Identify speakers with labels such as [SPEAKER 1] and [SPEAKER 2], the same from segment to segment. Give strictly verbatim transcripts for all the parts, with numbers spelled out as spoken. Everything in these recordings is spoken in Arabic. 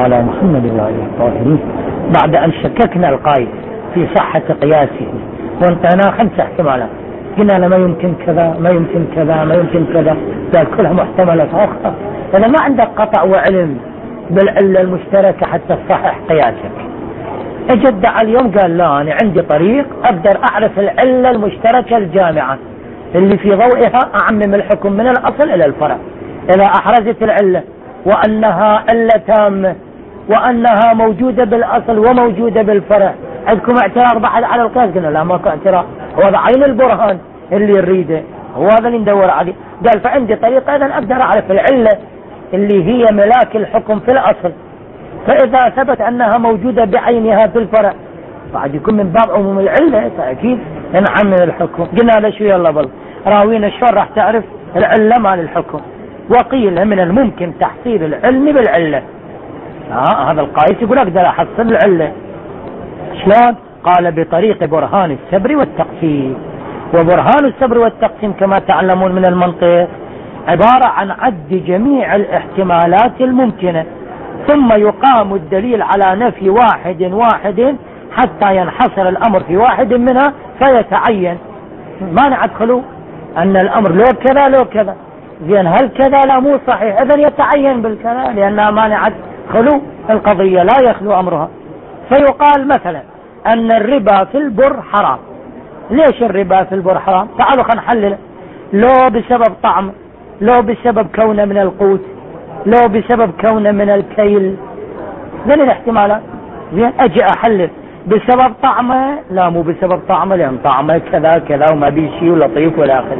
[SPEAKER 1] على محمد وعلى آله الطاهرين. بعد أن شككنا القائد في صحة قياسه وانتهينا خمس احتمالات، قلنا له ما يمكن كذا ما يمكن كذا ما يمكن كذا، قال كلها محتملات أخرى. إذا ما عندك قطع وعلم بالعلة المشتركة حتى تصحح قياسك. اجدع اليوم قال لا، أنا عندي طريق أقدر أعرف العلة المشتركة الجامعة اللي في ضوئها أعمم الحكم من الأصل إلى الفرع. إذا أحرزت العلة وأنها علة تامة وأنها موجودة بالأصل وموجودة بالفرع، عندكم اعتراض بعد على القياس؟ قلنا لا ماكو اعتراض، هو هذا عين البرهان اللي يريده، هو هذا اللي ندور عليه. قال فعندي طريقة إذا أقدر أعرف العلة اللي هي ملاك الحكم في الأصل، فإذا ثبت أنها موجودة بعينها في الفرع بعد يكون من باب عموم العلة فأكيد نعمم الحكم. قلنا له شو يلا بل راوينا شلون راح تعرف العلة مال الحكم؟ وقيل من الممكن تحصيل العلم بالعلة. آه هذا القائس يقول أقدر أحصل العلة شلون؟ قال بطريق برهان السبر والتقسيم. وبرهان السبر والتقسيم كما تعلمون من المنطق عبارة عن عد جميع الاحتمالات الممكنة ثم يقام الدليل على نفي واحد واحد حتى ينحصر الأمر في واحد منها فيتعين. ما ندخلوا أن الأمر لو كذا لو كذا، زين هل كذا لا مو صحيح، إذن يتعين بالكذا لأنها مانعت خلو القضية لا يخلو أمرها. فيقال مثلا أن الربا في البر حرام. ليش الربا في البر حرام؟ تعالوا خلينا نحلل. لو بسبب طعم، لو بسبب كونه من القوت، لو بسبب كونه من الكيل، ذن الاحتمالات. زين أجي أحلل بسبب طعمه، لا مو بسبب طعمه لأن طعمه كذا كذا وما بيه شيء ولطيف ولا آخره.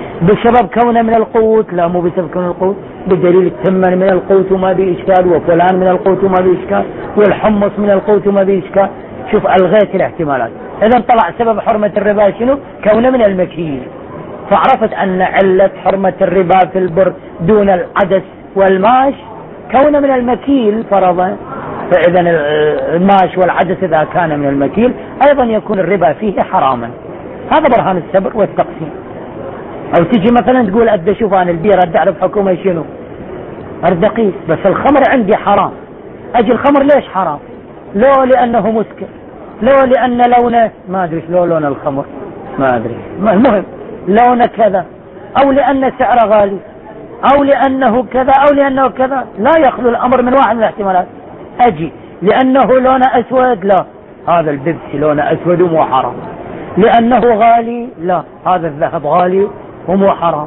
[SPEAKER 1] بسبب كونه من القوت، لا مو بسبب كونه من القوت بدليل التمن من القوت وما بيه إشكال، وفلان من القوت وما بيه إشكال، والحمص من القوت وما بيه إشكال. شوف ألغيت الاحتمالات. إذا طلع سبب حرمة الربا شنو؟ كونه من المكيل. فعرفت أن علة حرمة الربا في البر دون العدس والماش كونه من المكيل فرضا، فإذا الماش والعدس إذا كان من المكيل أيضا يكون الربا فيه حراما. هذا برهان السبر والتقسيم. أو تجي مثلا تقول أدى شوف أنا البيرة أدى أعرف حكومة شنو أردقيس، بس الخمر عندي حرام. أجي الخمر ليش حرام؟ لو لأنه مسكر، لو لأن لونه ما أدري لو لون الخمر ما أدري، المهم لونه كذا، أو لأن سعره غالي، أو لأنه كذا أو لأنه كذا. لا يخلو الأمر من واحد من الاحتمالات. أجي لأنه لونه أسود، لا هذا البيبسي لونه أسود ومو حرام. لأنه غالي، لا هذا الذهب غالي ومو حرام.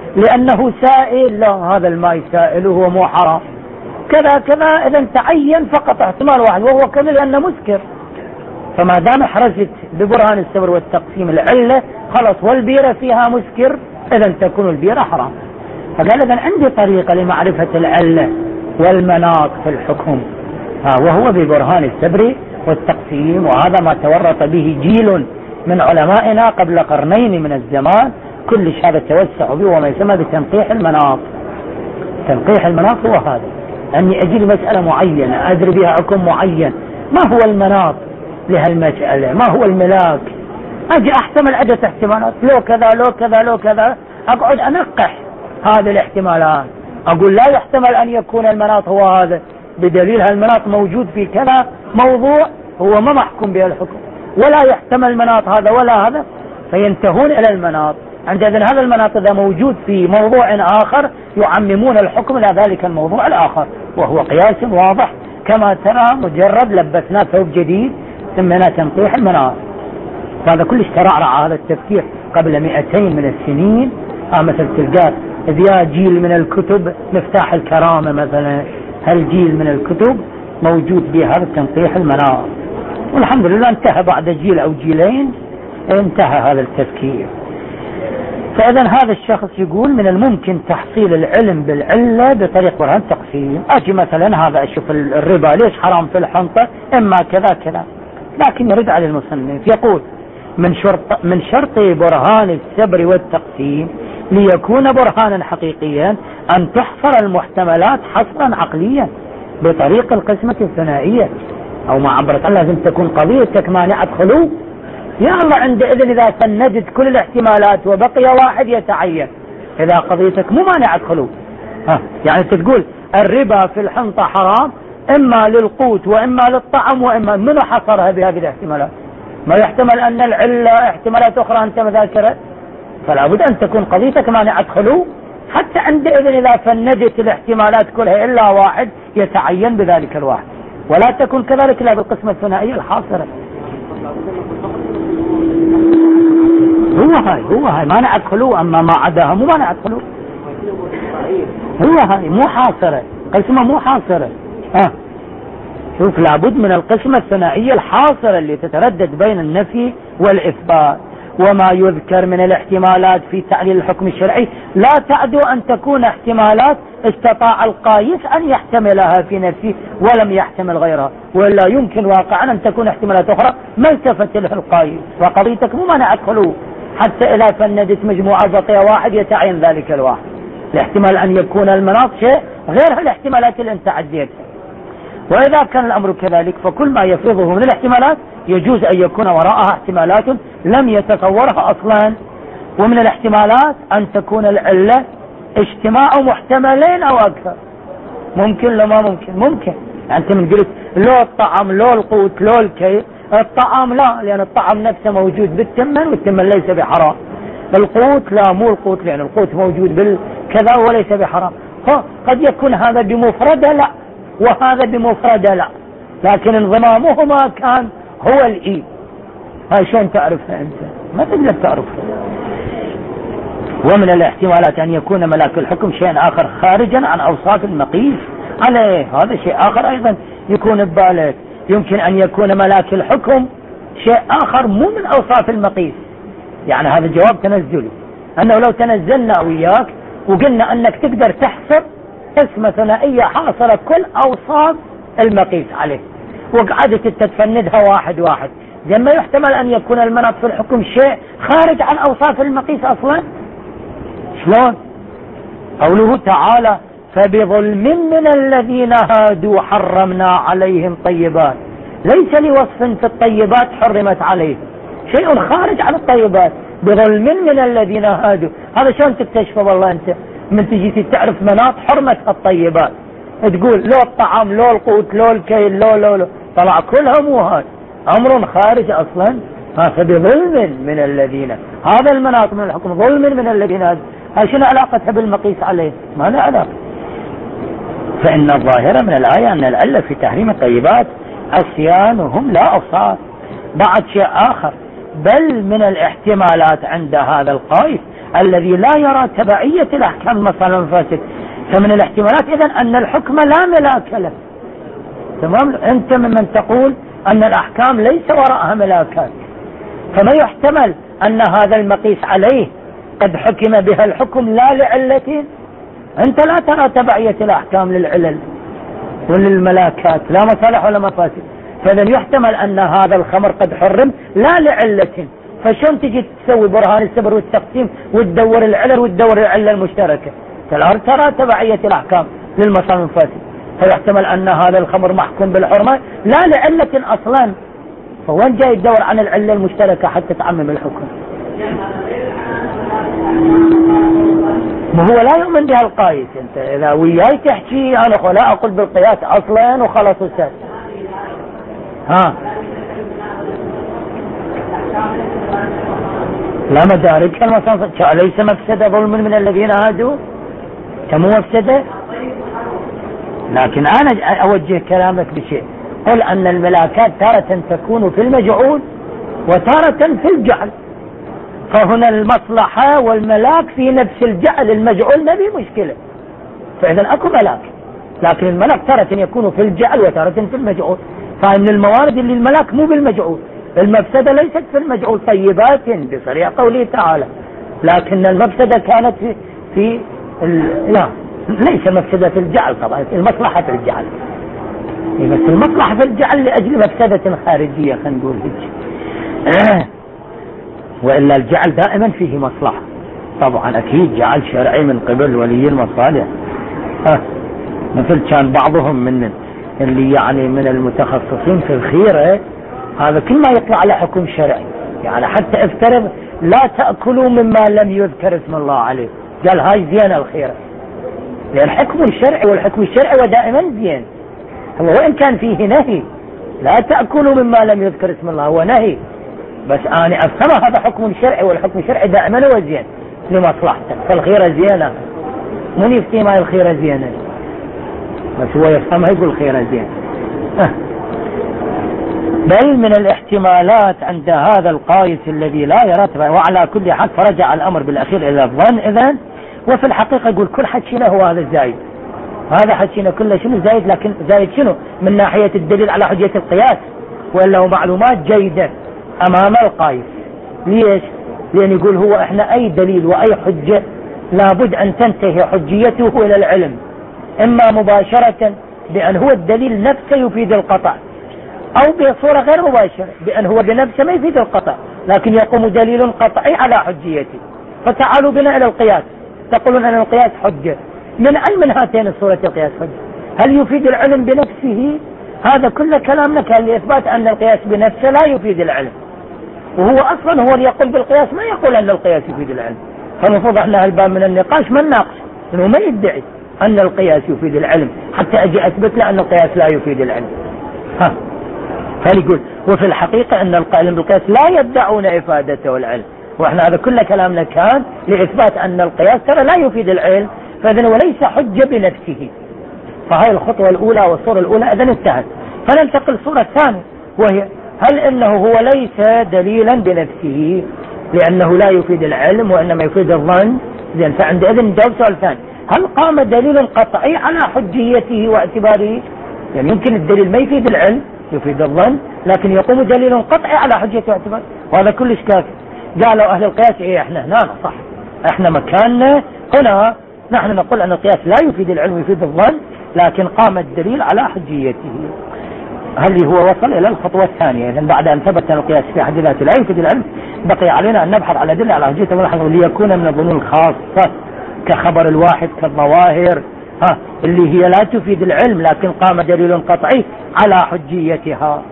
[SPEAKER 1] لأنه سائل، لا هذا الماء سائل وهو مو حرام. كذا كذا. إذا تعين فقط احتمال واحد وهو كذا لأنه مسكر. فما دام حرزت ببرهان السبر والتقسيم العلة خلص والبيرة فيها مسكر إذا تكون البيرة حرام. فقال إذا عندي طريقة لمعرفة العلة والمناط في الحكم، ها وهو ببرهان السبر والتقسيم. وهذا ما تورط به جيل من علمائنا قبل قرنين من الزمان، كلش هذا توسع به وما يسمى بتنقيح المناط. تنقيح المناط هو هذا، أني أجد مسألة معينة أدري بها حكم معين، ما هو المناط لهالمسألة، ما هو الملاك. أجي أحتمل عدة احتمالات، لو كذا لو كذا لو كذا، أقعد أنقح هذه الاحتمالات. أقول لا يحتمل أن يكون المناط هو هذا بدليل هالمناط موجود في كذا موضوع هو ما محكوم به الحكم، ولا يحتمل المناط هذا ولا هذا، فينتهون إلى المناط. عندئذ هذا المناط إذا موجود في موضوع آخر يعممون الحكم إلى ذلك الموضوع الآخر، وهو قياس واضح كما ترى مجرد لبسنا ثوب جديد سمينا تنقيح المناط. هذا كلش ترعرع هذا التفكير قبل مئتين من السنين. ها مثل تلقاه ذا جيل من الكتب مفتاح الكرامة مثلا، هالجيل من الكتب موجود بهذا تنقيح المناط، والحمد لله انتهى بعد جيل أو جيلين انتهى هذا التفكير. فإذا هذا الشخص يقول من الممكن تحصيل العلم بالعلة بطريق برهان تقسيم. أجي مثلا هذا أشوف الربا ليش حرام في الحنطة، إما كذا كذا، لكن يرد على المصنف يقول من شرط من شرط برهان السبر والتقسيم ليكون برهانا حقيقيا أن تحصر المحتملات حصرا عقليا بطريق القسمة الثنائية أو مع عبرة. لازم تكون قضيتك مانعة خلو، يا الله عندئذ إذا سندت كل الاحتمالات وبقي واحد يتعين. إذا قضيتك مو مانعة خلو، ها يعني تقول الربا في الحنطة حرام إما للقوت وإما للطعام وإما، منو حصرها بهذه الاحتمالات؟ ما يحتمل أن العلة احتمالات أخرى أنت مذاكرة، فلا بد أن تكون قضيتك مانعة خلو، حتى عندئذ إذا فندت الاحتمالات كلها إلا واحد يتعين بذلك الواحد، ولا تكون كذلك إلا بالقسمة الثنائية الحاصرة. هو هاي هو هاي مانعة خلو، أما ما عداها مو مانعة خلو، هو هاي مو حاصرة، قسمة مو حاصرة. ها شوف، لابد من القسمة الثنائية الحاصرة اللي تتردد بين النفي والإثبات. وما يذكر من الاحتمالات في تعليل الحكم الشرعي لا تعدو أن تكون احتمالات استطاع القايس أن يحتملها في نفسه ولم يحتمل غيرها، ولا يمكن واقعا أن تكون احتمالات أخرى ما التفت له القايس، وقضيتك مو مانعة خلو، حتى إذا فندت مجموعة بقي واحد يتعين ذلك الواحد. الاحتمال أن يكون المناط شيء غير الاحتمالات اللي انت عديتها. وإذا كان الأمر كذلك فكل ما يفرضه من الاحتمالات يجوز أن يكون وراءها احتمالات لم يتصورها أصلا. ومن الاحتمالات أن تكون العلة اجتماع محتملين أو أكثر. ممكن لو ما ممكن؟ ممكن. أنت من قلت لو الطعام لو القوت لو الكي، الطعام لا، لأن الطعام نفسه موجود بالتمن والتمن ليس بحرام. القوت لا، مو القوت، لأن القوت موجود بالكذا وليس بحرام. قد يكون هذا بمفردة لا، وهذا بمفردة لا، لكن انضمامهما كان هو الإي. هاي شلون تعرفها أنت؟ ما تقدر تعرفها. ومن الاحتمالات أن يكون ملاك الحكم شيء آخر خارجا عن أوصاف المقيس عليه، هذا شيء آخر أيضا يكون ببالك. يمكن أن يكون ملاك الحكم شيء آخر مو من أوصاف المقيس، يعني هذا جواب تنزلي، أنه لو تنزلنا وياك وقلنا أنك تقدر تحسب قسمة ثنائية حاصرة كل أوصاف المقيس عليه، وقعدت تتفندها واحد واحد، زي ما يحتمل أن يكون المناط في الحكم شيء خارج عن أوصاف المقيس أصلا. شلون؟ قوله تعالى فبظلم من الذين هادوا حرمنا عليهم طيبات، ليس لوصف في الطيبات حرمت عليه، شيء خارج عن الطيبات. بظلم من الذين هادوا، هذا شلون تكتشفه؟ والله أنت من تجي تعرف مناط حرمة الطيبات تقول لو الطعام لو القوت لو الكيل لو لو لو، طلع كلها مو هذا، أمر خارج أصلا. فبظلم من الذين، هذا المناط من الحكم ظلم من الذين هادوا، هاي شنو علاقتها بالمقيس عليه؟ ما لا علاقة. فإن الظاهرة من الآية أن العلة في تحريم الطيبات عصيانهم لا أوصاف. بعد شيء آخر، بل من الاحتمالات عند هذا القائس الذي لا يرى تبعية الأحكام المصالح والمفاسد، فمن الاحتمالات إذن أن الحكم لا ملاك له. تمام؟ أنت ممن تقول أن الأحكام ليس وراءها ملاكات، فما يحتمل أن هذا المقيس عليه قد حكم بها الحكم لا لعلة. أنت لا ترى تبعية الأحكام للعلل وللملاكات، لا مصالح ولا مفاسد، فإذن يحتمل أن هذا الخمر قد حرم لا لعلة. فشون تجي تسوي برهان السبر والتقسيم وتدور العلل وتدور العلة المشتركة؟ ترى تبعية الأحكام للمصالح والمفاسد، فيحتمل أن هذا الخمر محكوم بالحرمة لا لعلة أصلا، فوين جاي تدور عن العلة المشتركة حتى تعمم الحكم؟ ما هو لا يؤمن بها القايس. انت اذا وياي تحكي انا لا اقول بالقياس اصلا وخلاص استاذ. ها لا مدارك المصنف ليس مفسدة ظلم من الذين هادوا، كم مفسدة. لكن انا اوجه كلامك بشيء، قل ان الملاكات تارة تكون في المجعول وتارة في الجعل، فهنا المصلحة والملاك في نفس الجعل، المجعول ما به مشكلة، فإذا أكو ملاك. لكن الملاك تارة يكون في الجعل وتارة في المجعول، فإن الموارد اللي الملاك مو بالمجعول، المفسدة ليست في المجعول طيبات بصريح قوله تعالى، لكن المفسدة كانت في, في ال... لا ليس مفسدة في الجعل، طبعا المصلحة في الجعل، بس المصلحة في الجعل لأجل مفسدة خارجية خلينا نقول هيك. وإلا الجعل دائما فيه مصلحة، طبعا أكيد جعل شرعي من قبل ولي المصالح. ها مثل كان بعضهم من اللي يعني من المتخصصين في الخيرة، هذا كل ما يطلع على حكم شرعي، يعني حتى افترض لا تأكلوا مما لم يذكر اسم الله عليه، قال هاي زين الخيرة، لأن حكم الشرعي والحكم الشرعي ودائما زين، هو وإن كان فيه نهي لا تأكلوا مما لم يذكر اسم الله، هو نهي، بس أنا أفهم هذا حكم شرعي، والحكم الشرعي دائما هو زين لمصلحتك، فالخيرة زينة، من يفتي ما الخيرة زينة، بس هو يفهمها يقول الخيرة زينة. بل من الاحتمالات عند هذا القايس الذي لا يرتب، وعلى كل حال فرجع الأمر بالأخير إلى الظن إذن. وفي الحقيقة يقول كل حكينا هو هذا الزايد، هذا حكينا كله شنو زايد، لكن زايد شنو من ناحية الدليل على حجية القياس، ولا هو معلومات جيدة أمام القايس. ليش؟ لأن يقول هو إحنا أي دليل وأي حجة لابد أن تنتهي حجيته إلى العلم، إما مباشرة بأن هو الدليل نفسه يفيد القطع، أو بصورة غير مباشرة بأن هو بنفسه ما يفيد القطع لكن يقوم دليل قطعي على حجيته. فتعالوا بنا إلى القياس، تقولون أن القياس حجة، من أي من هاتين الصورة القياس حجة؟ هل يفيد العلم بنفسه؟ هذا كل كلامنا كان لإثبات أن القياس بنفسه لا يفيد العلم، وهو أصلا هو اللي يقول بالقياس، ما يقول أن القياس يفيد العلم. فالمفروض أن هالباب من النقاش ما نناقش، إنه ما يدعي أن القياس يفيد العلم حتى أجي أثبت له أن القياس لا يفيد العلم. ها فليقول وفي الحقيقة أن القائلين بالقياس لا يدعون إفادته العلم، وإحنا هذا كل كلامنا كان لإثبات أن القياس ترى لا يفيد العلم، فإذن وليس حجة بنفسه. فهاي الخطوة الأولى والصورة الأولى إذن انتهت. فننتقل الصورة الثانية، وهي هل إنه هو ليس دليلا بنفسه لأنه لا يفيد العلم وإنما يفيد الظن؟ زين، فعندئذ نجاوب سؤال ثاني، هل قام دليل قطعي على حجيته واعتباره؟ يعني يمكن الدليل ما يفيد العلم يفيد الظن، لكن يقوم دليل قطعي على حجيته واعتباره، وهذا كلش كافي. قالوا أهل القياس إيه احنا هنا صح، احنا مكاننا هنا نحن نقول أن القياس لا يفيد العلم يفيد الظن، لكن قام الدليل على حجيته. هل هو وصل إلى الخطوة الثانية؟ إذن بعد أن ثبت أن القياس في حد ذاته لا يفيد العلم، بقي علينا أن نبحث على دليل على حجيته ليكون من الظنون الخاصة كخبر الواحد كالظواهر، ها اللي هي لا تفيد العلم لكن قام دليل قطعي على حجيتها.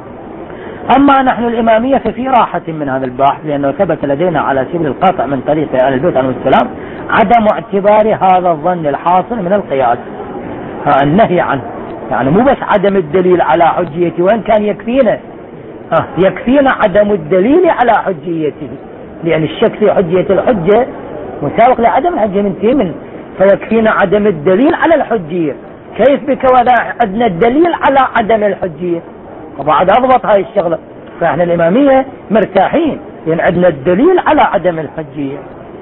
[SPEAKER 1] أما نحن الإمامية ففي راحة من هذا البحث، لأنه ثبت لدينا على سبيل القطع من طريق آل البيت عليهم السلام عدم اعتبار هذا الظن الحاصل من القياس، النهي عنه، يعني مو بس عدم الدليل على حجيته، وإن كان يكفينا آه يكفينا عدم الدليل على حجيته، لأن الشك في حجية الحجة مساوق لعدم الحجة من تيمن، فيكفينا عدم الدليل على الحجية. كيف بك ولا عندنا الدليل على عدم الحجية؟ وبعد أضبط هاي الشغلة، فإحنا الإمامية مرتاحين لأن عندنا الدليل على عدم الحجية.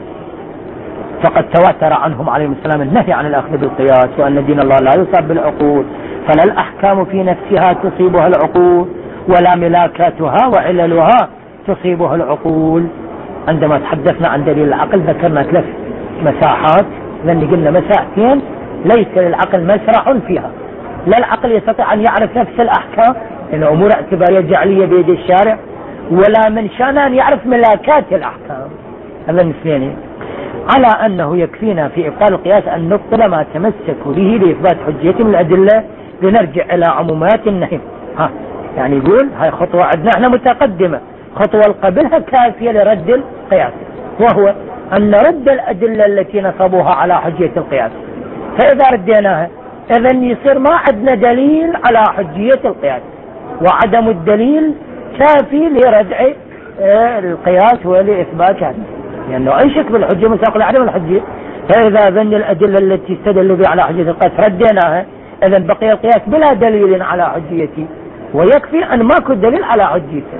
[SPEAKER 1] فقد تواتر عنهم عليهم السلام النهي عن الأخذ بالقياس، وأن دين الله لا يصاب بالعقول، فلا الأحكام في نفسها تصيبها العقول ولا ملاكاتها وعللها تصيبها العقول. عندما تحدثنا عن دليل العقل ذكرنا ثلاث مساحات، لأن قلنا مساحتين ليس للعقل مسرح فيها، لا العقل يستطيع أن يعرف نفس الأحكام إن أمور اعتبارية جعلية بيد الشارع، ولا من شأن أن يعرف ملاكات الأحكام. هذا مثلين، على أنه يكفينا في إبطال القياس أن نبطل ما تمسكوا به لإثبات حجية من الأدلة، لنرجع إلى عمومات النهي. ها يعني يقول هاي خطوة عندنا احنا متقدمة، خطوة قبلها كافية لرد القياس، وهو أن نرد الأدلة التي نصبوها على حجية القياس. فإذا رديناها إذن يصير ما عندنا دليل على حجية القياس، وعدم الدليل كافي لردع القياس ولإثبات هذا، لأنه يعني أي شك بالحجة مساق لعدم الحجية. فإذا ذن الأدلة التي استدلوا بها على حجية القياس رديناها، إذن بقي القياس بلا دليل على حجيته، ويكفي أن ماكو دليل على حجيته.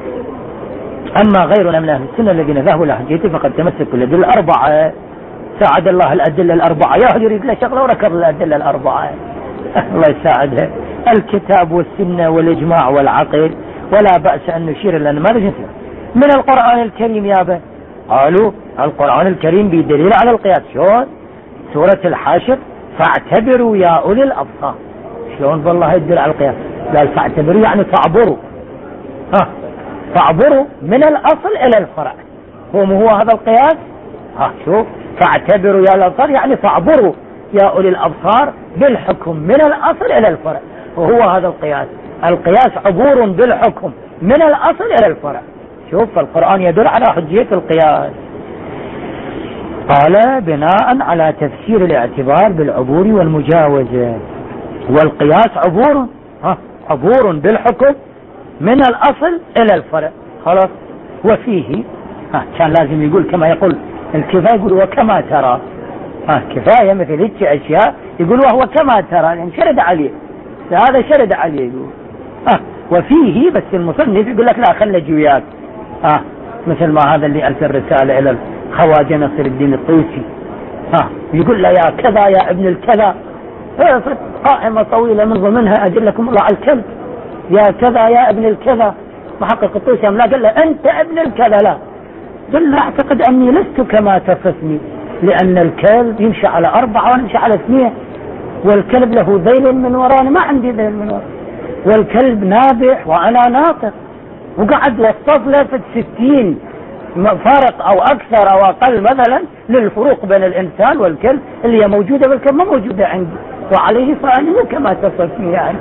[SPEAKER 1] أما غيرنا من أهل السنة الذين ذهبوا إلى حجيته فقد تمسكوا بالأدلة الأربعة، ساعد الله الأدلة الأربعة، يا يريد له شغله وركض الأدلة الأربعة الله يساعدها، الكتاب والسنة والإجماع والعقل، ولا بأس أن نشير لنا ماذا جنسنا من القرآن الكريم يابا. قالوا القرآن الكريم بدليل على القياس، شلون؟ سورة الحاشر فاعتبروا يا أولي الأبصار، شلون والله يدل على القياس؟ قال فاعتبروا يعني فاعبروا، ها فاعبروا من الأصل إلى الفرع، هو هو هذا القياس. ها شوف فاعتبروا يا الأبصار يعني فاعبروا يا أولي الأبصار بالحكم من الأصل إلى الفرع، وهو هذا القياس. القياس عبور بالحكم من الأصل إلى الفرع. شوف القرآن يدل على حجية القياس. قال بناء على تفسير الاعتبار بالعبور والمجاوزة. والقياس عبور ها عبور بالحكم من الأصل إلى الفرع خلاص. وفيه ها كان لازم يقول كما يقول الكفاية، يقول وكما ترى ها كفاية مثل هيك أشياء يقول وهو كما ترى يعني شرد عليه، هذا شرد عليه يقول ها وفيه. بس المصنف يقول لك لا خلى جوياك ها مثل ما هذا اللي أرسل رسالة إلى الخواجة نصر الدين الطوسي ها يقول له يا كذا يا ابن الكذا، قائمة طويلة من ضمنها أدلكم الله على الكلب يا كذا يا ابن الكذا. محقق الطوسي لا قال له أنت ابن الكذا، لا قال له أعتقد أني لست كما تصفني، لأن الكلب يمشي على أربعة وأنا أمشي على اثنين، والكلب له ذيل من وراء ما عندي ذيل من وراء، والكلب نابح وأنا ناطق. وقعد وصف له في الستين فرق أو أكثر أو أقل مثلا للفروق بين الإنسان والكلب اللي هي موجودة بالكلب ما موجودة عندي، وعليه فأني مو كما تصفني يعني.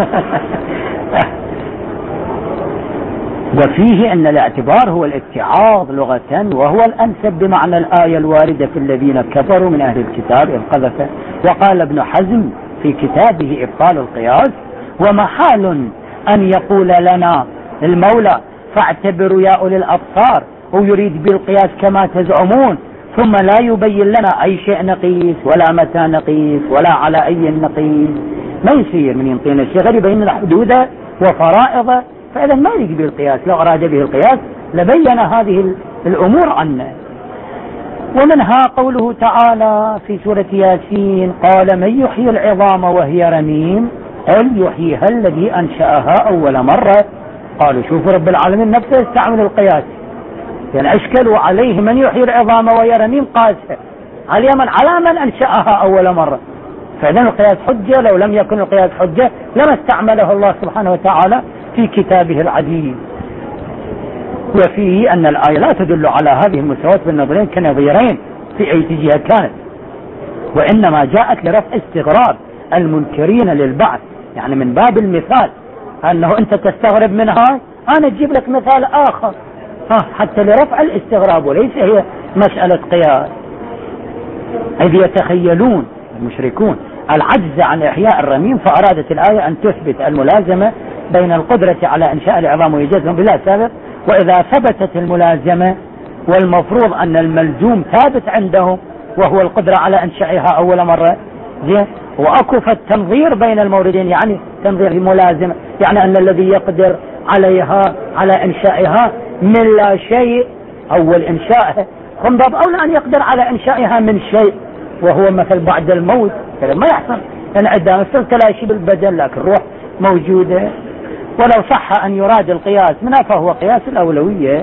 [SPEAKER 1] وفيه أن الاعتبار هو الاتعاظ لغة، وهو الأنسب بمعنى الآية الواردة في الذين كفروا من أهل الكتاب إذ قذف. وقال ابن حزم في كتابه إبطال القياس ومحال أن يقول لنا المولى فاعتبروا يا أولي الأبصار ويريد بالقياس كما تزعمون، ثم لا يبين لنا أي شيء نقيس ولا متى نقيس ولا على أي نقيس. ما يصير من ينطينا الشيء غير يبين لنا حدوده وفرائضه، فإذا ما يريد به القياس. لو أراد به القياس لبين هذه الأمور عنا. ومنها قوله تعالى في سورة ياسين قال من يحيي العظام وهي رميم قل يحييها الذي أنشأها أول مرة. قالوا شوفوا رب العالمين نفسه يستعمل القياس، يعني أشكلوا عليه من يحيي العظام وهي رميم قاسة على من على من أنشأها أول مرة. فإذا القياس حجة، لو لم يكن القياس حجة لما استعمله الله سبحانه وتعالى في كتابه العزيز. وفيه أن الآية لا تدل على هذه المساواة بالنظرين كنظيرين في أي جهة كانت، وإنما جاءت لرفع استغراب المنكرين للبعث، يعني من باب المثال أنه أنت تستغرب منها أنا أجيب لك مثال آخر حتى لرفع الاستغراب، وليس هي مسألة قياس. إذ يتخيلون المشركون العجز عن إحياء الرميم، فأرادت الآية أن تثبت الملازمة بين القدرة على إنشاء العظام وإيجادهم بلا سابق. وإذا ثبتت الملازمة والمفروض أن الملزوم ثابت عندهم وهو القدرة على إنشائها أول مرة زين، وأكف التنظير بين الموردين، يعني تنظير الملازمة يعني أن الذي يقدر عليها على إنشائها من لا شيء أول إنشائها، هم باب أولى أن يقدر على إنشائها من شيء وهو مثل بعد الموت كذا ما يحصل، لأن عندما تلاشي بالبدن لكن الروح موجودة. ولو صح أن يراد القياس منها فهو قياس الأولوية.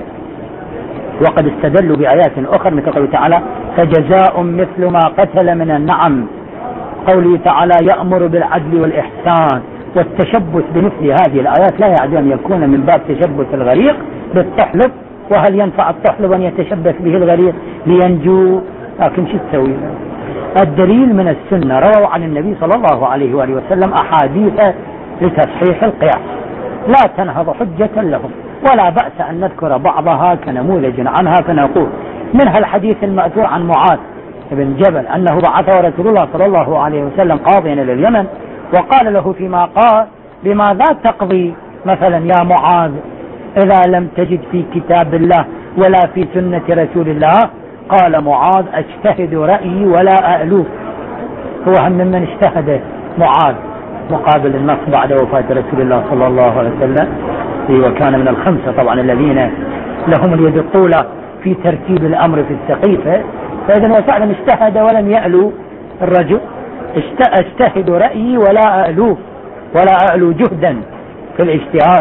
[SPEAKER 1] وقد استدلوا بآيات أخرى مثل قوله تعالى فجزاء مثل ما قتل من النعم، قوله تعالى يأمر بالعدل والإحسان. والتشبث بمثل هذه الآيات لا يعني أن يكون من باب تشبث الغريق بالطحلب، وهل ينفع الطحلب أن يتشبث به الغريق لينجو؟ لكن شو تسوي؟ الدليل من السنة رووا عن النبي صلى الله عليه وآله وسلم أحاديث لتصحيح القياس لا تنهض حجة لهم، ولا بأس أن نذكر بعضها كنموذج عنها. فنقول منها الحديث المأثور عن معاذ بن جبل أنه بعثه رسول الله صلى الله عليه وسلم قاضيا إلى اليمن، وقال له فيما قال بماذا تقضي مثلا يا معاذ إذا لم تجد في كتاب الله ولا في سنة رسول الله؟ قال معاذ اجتهد رأيي ولا أألوه. هو هم من اجتهد معاذ مقابل النص بعد وفاة رسول الله صلى الله عليه وسلم، وكان من الخمسة طبعا الذين لهم اليد الطولة في ترتيب الأمر في السقيفة. فإذا وفعلا اجتهد ولم يألو الرجل، اجتهد رأيي ولا أألوه ولا أألو جهدا في الاجتهاد.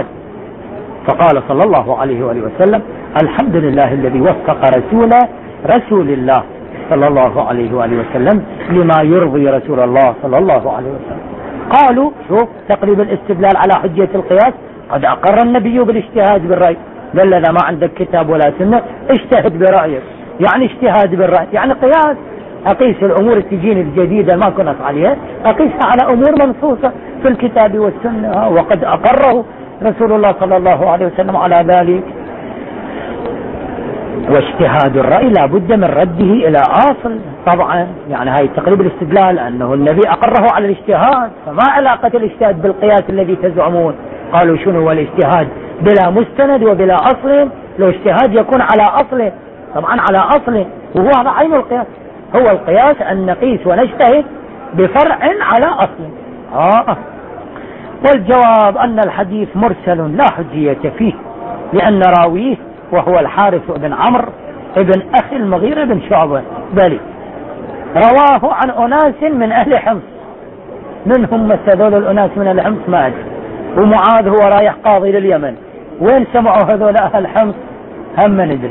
[SPEAKER 1] فقال صلى الله عليه وآله وسلم الحمد لله الذي وفق رسول رسول الله صلى الله عليه وآله وسلم لما يرضي رسول الله صلى الله عليه وسلم. قالوا شوف تقريب الاستدلال على حجية القياس، قد أقر النبي بالاجتهاد بالرأي، بل إذا ما عندك كتاب ولا سنة اجتهد برأيك، يعني اجتهاد بالرأي يعني قياس. أقيس الأمور التجين الجديدة ما كنت عليها أقيسها على أمور منصوصة في الكتاب والسنة، وقد أقره رسول الله صلى الله عليه وسلم على ذلك. واجتهاد الرأي لا بد من رده إلى أصل طبعا، يعني هاي تقريب الاستدلال أنه النبي أقره على الاجتهاد، فما علاقة الاجتهاد بالقياس الذي تزعمون؟ قالوا شنو هو الاجتهاد بلا مستند وبلا أصل؟ لو اجتهاد يكون على أصله، طبعا على أصله، وهو هذا عين القياس. هو القياس أن نقيس ونجتهد بفرع على أصل. آه. والجواب أن الحديث مرسل لا حجية فيه، لأن راويه وهو الحارث بن عمرو ابن أخي المغيرة بن شعبة بل رواه عن أناس من أهل حمص. من هم هذول الأناس من أهل حمص؟ ما أدري. ومعاذ هو رايح قاضي لليمن، وين سمعوا هذول أهل حمص؟ هم ما ندري.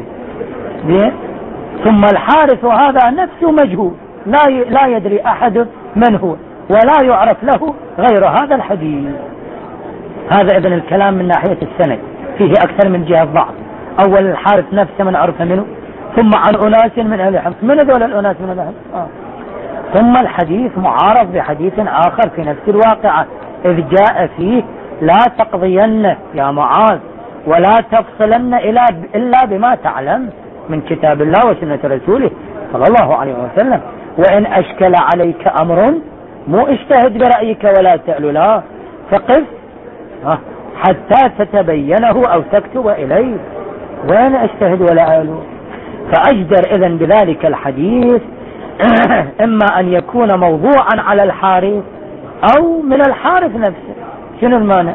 [SPEAKER 1] ثم الحارث هذا نفسه مجهول، لا لا يدري أحد من هو، ولا يعرف له غير هذا الحديث. هذا إذن الكلام من ناحية السند فيه أكثر من جهة ضعف. أول الحارث نفسه من عرف منه، ثم عن أناس من أهل حمص. من هذول الأناس من أهل حمص؟ آه. ثم الحديث معارض بحديث آخر في نفس الواقعة، إذ جاء فيه لا تقضين يا معاذ ولا تفصلن إلا بما تعلم من كتاب الله وسنة رسوله صلى الله عليه وسلم، وإن أشكل عليك أمر مو اجتهد برأيك ولا تأل لا فقف حتى تتبينه أو تكتب إليه. وين أجتهد ولا أأل؟ فأجدر إذن بذلك الحديث إما أن يكون موضوعا على الحارث أو من الحارث نفسه. شنو المانع؟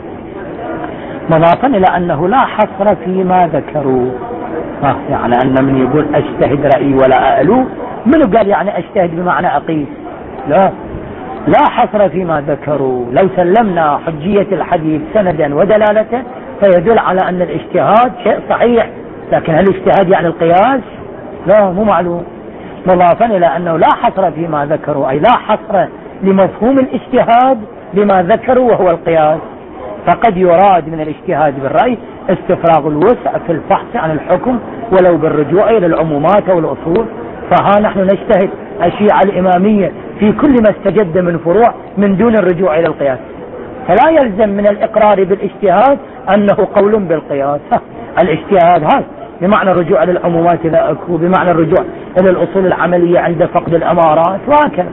[SPEAKER 1] مضافا إلى أنه لا حصر فيما ذكروا. آه يعني أن من يقول أجتهد رأيي ولا أألو، منو قال يعني أجتهد بمعنى أقيس؟ لا لا حصر فيما ذكروا. لو سلمنا حجية الحديث سندا ودلالته فيدل على أن الاجتهاد شيء صحيح، لكن هل الاجتهاد يعني القياس؟ لا مو معلوم. مضافا إلى أنه لا حصر فيما ذكروا، أي لا حصر لمفهوم الاجتهاد بما ذكروا وهو القياس. فقد يراد من الاجتهاد بالرأي استفراغ الوسع في البحث عن الحكم ولو بالرجوع إلى العمومات أو الأصول. فها نحن نجتهد الشيعة الإمامية في كل ما استجد من فروع من دون الرجوع إلى القياس، فلا يلزم من الإقرار بالاجتهاد أنه قول بالقياس. الاجتهاد هذا بمعنى الرجوع إلى العمومات إذا أكو، بمعنى الرجوع إلى الأصول العملية عند فقد الأمارات وهكذا.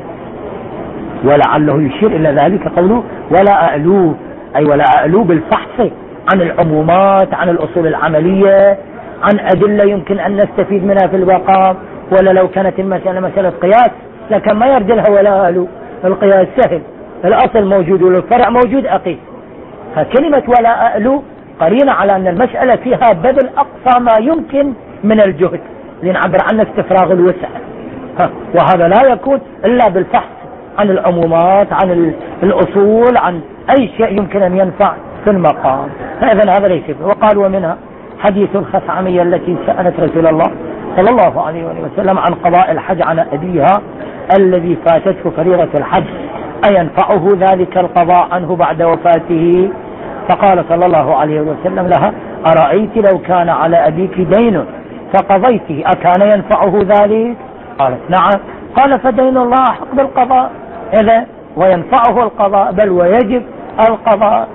[SPEAKER 1] ولعله يشير إلى ذلك قوله ولا أألوه، أي ولا أألوه بالفحص عن العمومات، عن الأصول العملية، عن أدلة يمكن أن نستفيد منها في الواقع. ولا لو كانت المسألة مسألة قياس لكن ما يرجلها ولا أألوه. القياس سهل، الأصل موجود والفرع موجود أقيس. فكلمة ولا أألوه قرينة على أن المسألة فيها بذل أقصى ما يمكن من الجهد لنعبر عنه استفراغ الوسع، وهذا لا يكون إلا بالفحص عن العمومات، عن الأصول، عن أي شيء يمكن أن ينفع في المقام. فإذن هذا ليس. وقال ومنها حديث الخثعمية التي سألت رسول الله صلى الله عليه وسلم عن قضاء الحج عن أبيها الذي فاتته فريضة الحج أينفعه ذلك القضاء عنه بعد وفاته؟ فقال صلى الله عليه وسلم لها أرأيت لو كان على أبيك دين فقضيته أكان ينفعه ذلك؟ قالت نعم. قال فدين الله حق بالقضاء إذا وينفعه القضاء بل ويجب القضاء.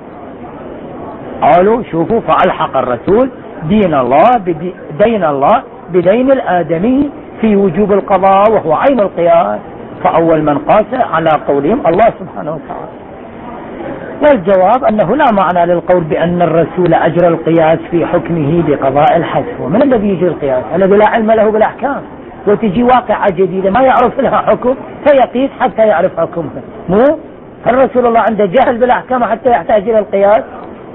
[SPEAKER 1] قالوا شوفوا فألحق الرسول دين الله بدين الله بدين الآدمي في وجوب القضاء وهو عين القياس. فأول من قاس على قولهم الله سبحانه وتعالى. والجواب أنه لا معنى للقول بأن الرسول أجرى القياس في حكمه بقضاء الحذف. ومن الذي يجري القياس؟ الذي لا علم له بالأحكام، وتجي واقعة جديدة ما يعرف لها حكم فيقيس حتى يعرف حكمها. مو هل رسول الله عنده جهل بالأحكام حتى يحتاج إلى القياس؟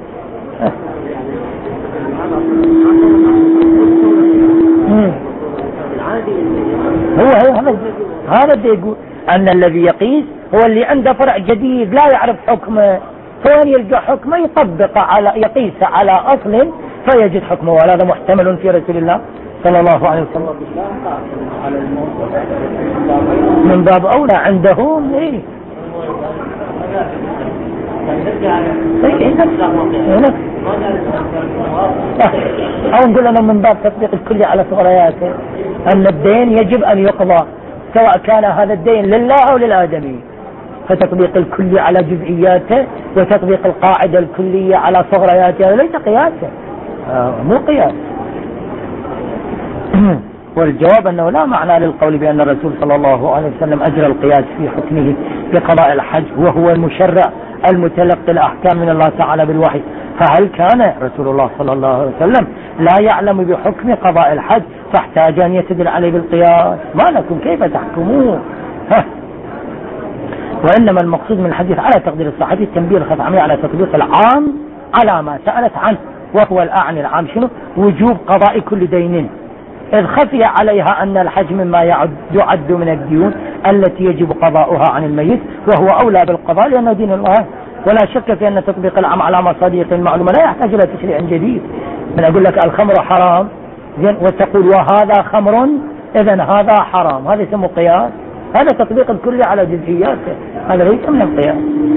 [SPEAKER 1] هو هذا هذا اللي يقول أن الذي يقيس هو اللي عنده فرع جديد لا يعرف حكمه، فين يلقى حكمه يطبق على يقيس على أصل فيجد حكمه. وهذا محتمل في رسول الله صلى الله عليه وسلم من باب أولى عندهم. إيه أو نقول أنا من باب تطبيق الكلي على صغرياته أن الدين يجب أن يقضى سواء كان هذا الدين لله أو للآدمي، فتطبيق الكلي على جزئياته وتطبيق القاعدة الكلية على صغرياته ليس قياسا، آه مو قياس. والجواب أنه لا معنى للقول بأن الرسول صلى الله عليه وسلم أجرى القياس في حكمه بقضاء الحج وهو المشرع المتلقي الأحكام من الله تعالى بالوحي. فهل كان رسول الله صلى الله عليه وسلم لا يعلم بحكم قضاء الحج فاحتاج أن يستدل عليه بالقياس؟ ما لكم كيف تحكمون؟ ها. وإنما المقصود من الحديث على تقدير الصحابي التنبيه الخطعمي على تطبيق العام على ما سألت عنه، وهو الأعني العام شنو؟ وجوب قضاء كل دين، إذ خفي عليها أن الحج مما يعد, يعد من الديون التي يجب قضاؤها عن الميت، وهو أولى بالقضاء لأنه دين الله. ولا شك في أن تطبيق العام على مصادق المعلومة لا يحتاج إلى تشريع جديد. من أقول لك الخمر حرام وتقول وهذا خمر إذن هذا حرام، هذا يسمى قياس؟ هذا تطبيق الكلي على جزئياته، هذا ليس من القياس.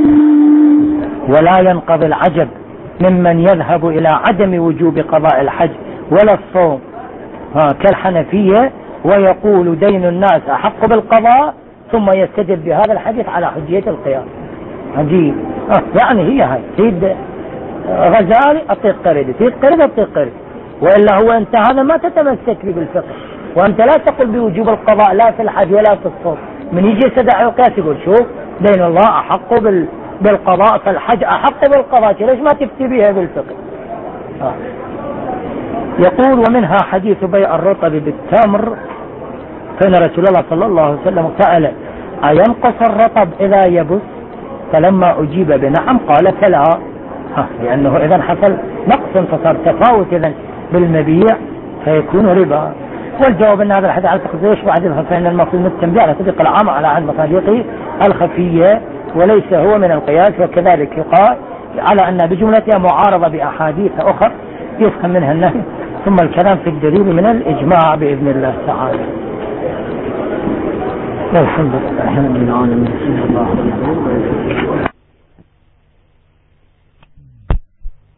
[SPEAKER 1] ولا ينقضي العجب ممن يذهب إلى عدم وجوب قضاء الحج ولا الصوم كالحنفية ويقول دين الناس أحق بالقضاء، ثم يستدل بهذا الحديث على حجية القياس. عجيب. آه يعني هي هاي سيد غزالي أطيق قرد، سيد قرد أطيق قرد، وإلا هو أنت هذا ما تتمسك به بالفقه، وأنت لا تقول بوجوب القضاء لا في الحج ولا في الصوم. من يجي يستدعي القياس يقول شوف دين الله أحق بال بالقضاء فالحج أحق بالقضاء، ليش ما تفتي بها بالفقه؟ آه. يقول ومنها حديث بيع الرطب بالتمر، فإن رسول الله صلى الله عليه وسلم سأل أينقص الرطب إذا يبس؟ فلما أجيب بنعم قال فلا، لأنه إذا حصل نقص فصار تفاوت إذن بالمبيع فيكون ربا. والجواب أن هذا الحديث على تقدير يشبه حديث فإن المقصود التنبيه على تطبيق العام على عن مصادقه الخفية وليس هو من القياس. وكذلك يقال على أن بجملتها معارضة بأحاديث أخرى يفهم منها النهي، ثم الكلام في الدليل من الإجماع بإذن الله تعالى. الحمد لله رب العالمين.